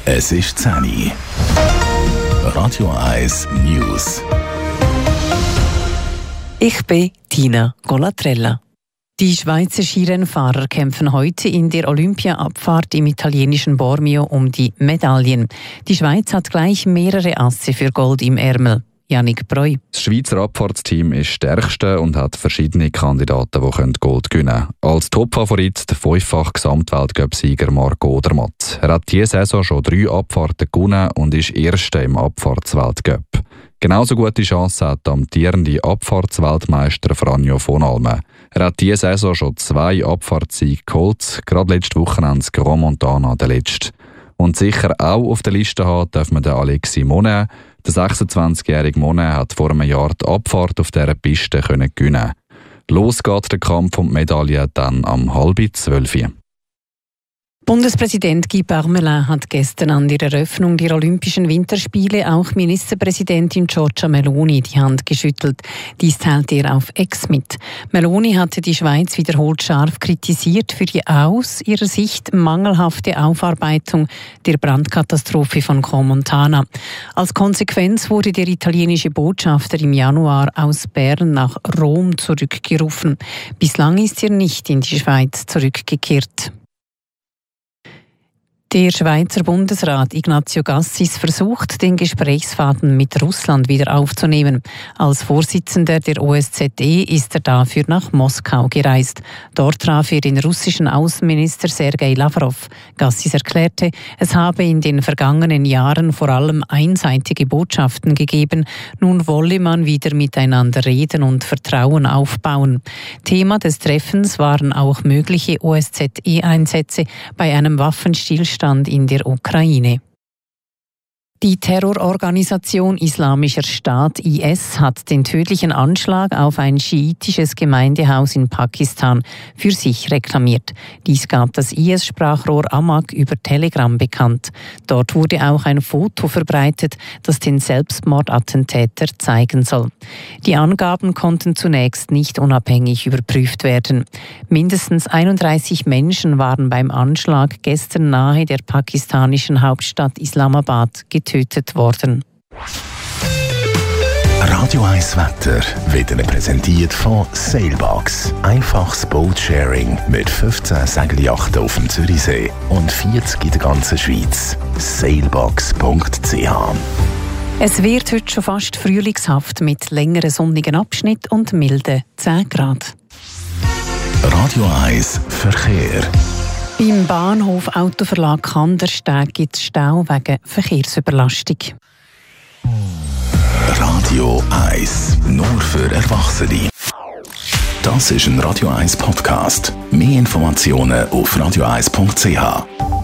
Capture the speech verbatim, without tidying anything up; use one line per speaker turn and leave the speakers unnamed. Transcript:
Es ist zehn Uhr. Radio eins News.
Ich bin Tina Golatrella. Die Schweizer Skirennfahrer kämpfen heute in der Olympia-Abfahrt im italienischen Bormio um die Medaillen. Die Schweiz hat gleich mehrere Asse für Gold im Ärmel. Yannick Breu.
Das Schweizer Abfahrtsteam ist das stärkste und hat verschiedene Kandidaten, die Gold gewinnen können. Als Topfavorit der fünffach Gesamtweltcup-Sieger Marco Odermatt. Er hat diese Saison schon drei Abfahrten gewonnen und ist Erster im Abfahrtsweltcup. Genauso gute Chancen hat der amtierende Abfahrtsweltmeister Franjo von Almen. Er hat diese Saison schon zwei Abfahrtssiege geholt, gerade letztes Wochenende das Grand Montana der letzte. Und sicher auch auf der Liste haben darf man den Alexis Monet. Der sechsundzwanzigjährige Monet hat vor einem Jahr die Abfahrt auf dieser Piste gewinnen können. Los geht der Kampf um die Medaille dann am halb zwölf.
Bundespräsident Guy Parmelin hat gestern an der Eröffnung der Olympischen Winterspiele auch Ministerpräsidentin Giorgia Meloni die Hand geschüttelt. Dies teilte er auf X mit. Meloni hatte die Schweiz wiederholt scharf kritisiert für die aus ihrer Sicht mangelhafte Aufarbeitung der Brandkatastrophe von Grand Montana. Als Konsequenz wurde der italienische Botschafter im Januar aus Bern nach Rom zurückgerufen. Bislang ist er nicht in die Schweiz zurückgekehrt. Der Schweizer Bundesrat Ignazio Gassis versucht, den Gesprächsfaden mit Russland wieder aufzunehmen. Als Vorsitzender der O S Z E ist er dafür nach Moskau gereist. Dort traf er den russischen Außenminister Sergei Lavrov. Gassis erklärte, es habe in den vergangenen Jahren vor allem einseitige Botschaften gegeben. Nun wolle man wieder miteinander reden und Vertrauen aufbauen. Thema des Treffens waren auch mögliche O S Z E-Einsätze bei einem Waffenstillstand in der Ukraine. Die Terrororganisation Islamischer Staat I S hat den tödlichen Anschlag auf ein schiitisches Gemeindehaus in Pakistan für sich reklamiert. Dies gab das I S-Sprachrohr Amaq über Telegram bekannt. Dort wurde auch ein Foto verbreitet, das den Selbstmordattentäter zeigen soll. Die Angaben konnten zunächst nicht unabhängig überprüft werden. Mindestens einunddreißig Menschen waren beim Anschlag gestern nahe der pakistanischen Hauptstadt Islamabad getötet. getötet worden.
Radio eins Wetter wird Ihnen präsentiert von Sailbox. Einfaches Boatsharing mit fünfzehn Segelyachten auf dem Zürichsee und vierzig in der ganzen Schweiz. sailbox punkt c h.
Es wird heute schon fast frühlingshaft mit längeren sonnigen Abschnitten und milden zehn Grad.
Radio eins Verkehr.
Beim Bahnhof Autoverlag Kandersteg gibt es Stau wegen Verkehrsüberlastung.
Radio eins, nur für Erwachsene. Das ist ein Radio eins Podcast. Mehr Informationen auf radio eins punkt c h.